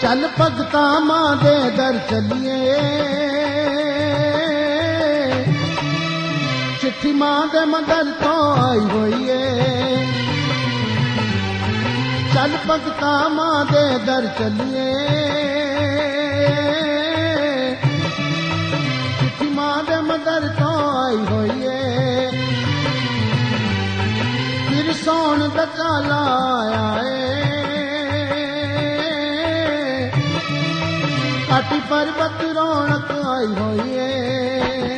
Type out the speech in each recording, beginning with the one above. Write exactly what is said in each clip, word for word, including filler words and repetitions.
चल भगता मां दे दर चलिए, चिट्ठी मां दे मदर तो आई होई है। चल भगता मां दे दर चलिए, चिट्ठी मां दे मदर तो आई होई है। फिर सौन दा चाला आया है, काटी पर्वत रौनक आई होई है।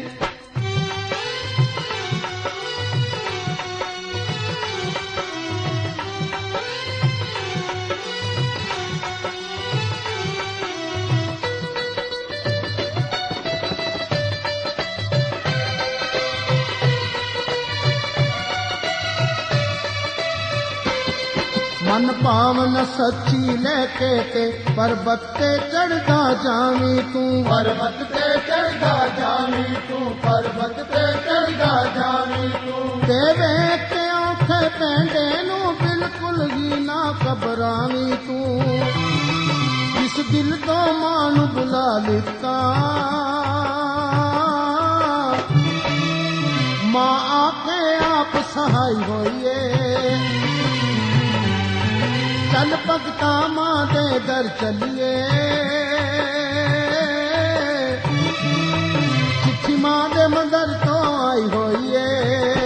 मन पावन सच्ची लेके ते पर्वत ते चढ़दा जावी तू, पर्वत ते चढ़दा जावी तू, पर्वत ते चढ़दा जावी तू। ते वेख के औखे पैंडे नू बिल्कुल ही ना घबरावी तू। जिस दिल तो मां नू बुला लिता, मां आके आप सहाय होइए। चल भगता मां दे दर चलिए, चिट्ठी मां दे मदर तो आई होई है।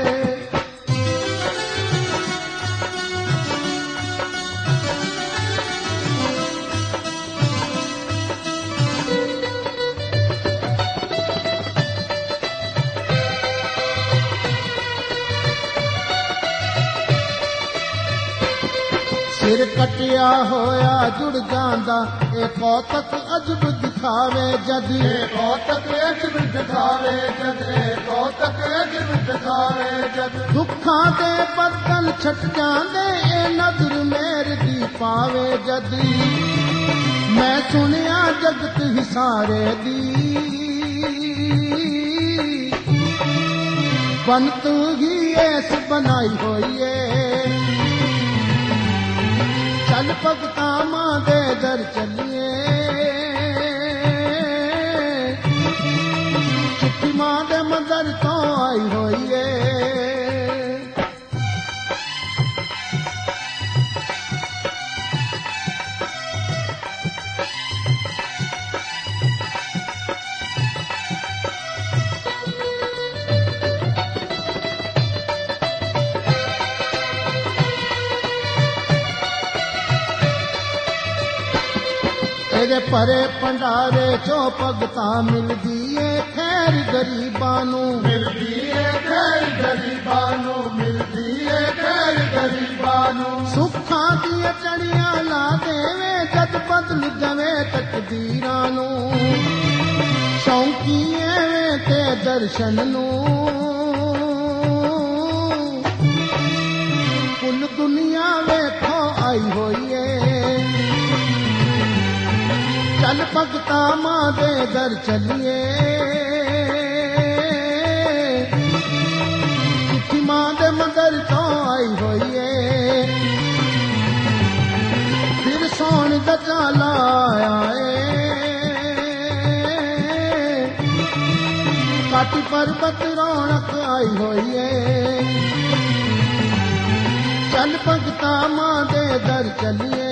सिर कटिया होया जुड़ जांदा, ए कौतक अजब दिखावे जद, ए कौतक अजब दिखावे जद, ए कौतक अजब दिखावे जद। दुखां दे बदल छट जांदे, ए नजर मेर दी पावे जद। मैं सुनिया जगत ही सारे दी, बनत ही ऐस बनाई होई है। चल भगता मां दे दर चलिए, चिट्ठी मां दे मदर तो आई होई है। तेरे परे भंडारे चो भगता मिलदी है खैर गरीबां नू, मिलदी है खैर गरीबां नू, मिलदी है खैर गरीबां नू। सुखां दी चढ़ियां ला देवे जद बदल जावे तकदीरां नू। शौकी एवें ते दर्शन नू, कुल दुनिया वेखो आई होई है। चल भगता मां दे दर चलिए, चिट्ठी मां दे मदर तो आई होई है। फिर सौन दा चाला आया है, काटी पर्वत रौनक आई होई है। चल भगता मां दे दर चलिए,